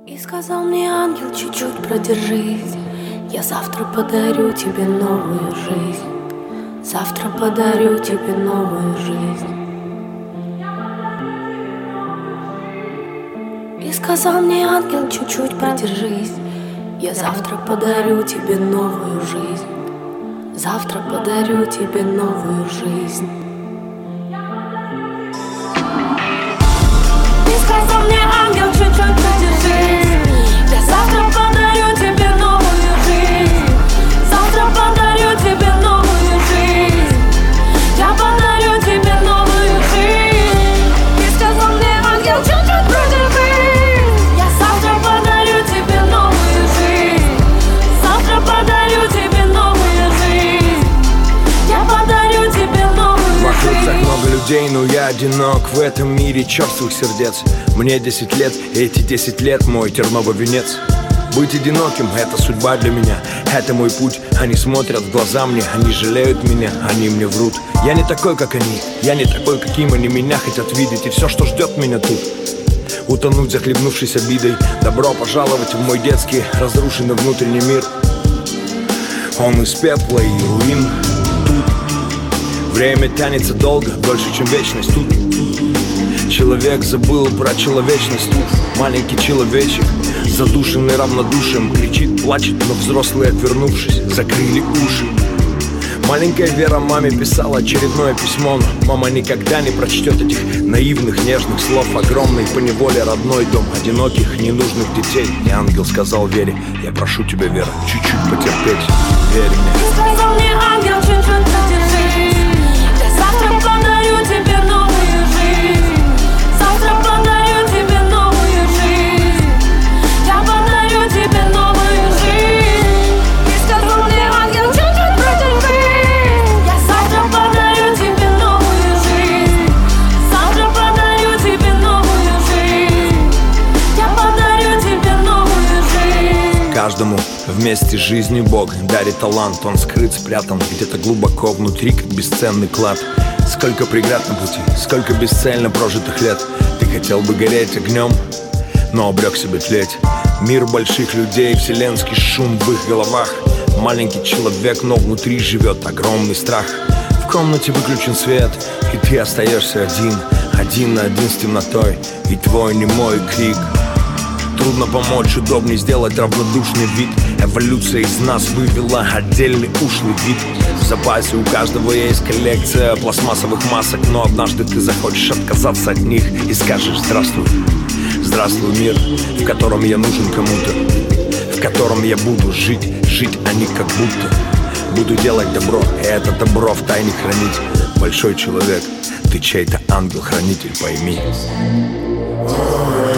И сказал мне ангел, чуть-чуть продержись, я завтра подарю тебе новую жизнь. Завтра подарю тебе новую жизнь. И сказал мне ангел, чуть-чуть продержись, я завтра подарю тебе новую жизнь. Завтра подарю тебе новую жизнь. И сказал мне ангел, чуть-чуть продержись, я завтра подарю тебе новую жизнь. Завтра подарю тебе новую жизнь. Я подарю тебе новую жизнь. И сказал мне ангел, чуть-чуть продержись, я завтра подарю тебе новую жизнь. Завтра подарю тебе новую жизнь. Я подарю тебе новую Вокруг жизнь. так много людей, но я одинок в этом мире черствых сердец. Мне 10 лет, и эти 10 лет мой терновый венец. Быть одиноким — это судьба для меня, это мой путь. Они смотрят в глаза мне, они жалеют меня, они мне врут. Я не такой, как они, я не такой, каким они меня хотят видеть. И все, что ждет меня тут — утонуть, захлебнувшись обидой. Добро пожаловать в мой детский разрушенный внутренний мир. Он из пепла и руин. Тут время тянется долго, дольше, чем вечность. Тут человек забыл про человечность. Тут маленький человечек, задушенный равнодушием, кричит, плачет, но взрослые, отвернувшись, закрыли уши. Маленькая Вера маме писала очередное письмо, но мама никогда не прочтет этих наивных, нежных слов. Огромный поневоле родной дом одиноких, ненужных детей. И ангел сказал Вере: я прошу тебя, Вера, чуть-чуть потерпеть, верь мне. И сказал мне ангел, чуть-чуть продержись, я завтра подарю тебе новую жизнь. Завтра подарю тебе новую жизнь. Я подарю тебе новую жизнь. И сказал мне ангел, чуть-чуть продержись, я завтра подарю тебе новую жизнь. Завтра подарю тебе новую жизнь. Я подарю тебе новую жизнь. Каждому вместе жизни Бог дарит талант. Он скрыт, спрятан где-то глубоко внутри, как бесценный клад. Сколько преград на пути, сколько бесцельно прожитых лет. Ты хотел бы гореть огнем, но обрек себя тлеть. Мир больших людей, вселенский шум в их головах. Маленький человек, но внутри живет огромный страх. В комнате выключен свет, и ты остаешься один, один на один с темнотой. И твой немой крик. Трудно помочь, удобнее сделать равнодушный вид. Эволюция из нас вывела отдельный ушлый вид. В запасе у каждого есть коллекция пластмассовых масок, но однажды ты захочешь отказаться от них и скажешь: здравствуй. Здравствуй, мир, в котором я нужен кому-то, в котором я буду жить, а не как будто. Буду делать добро, и это добро в тайне хранить. Большой человек, ты чей-то ангел-хранитель, пойми.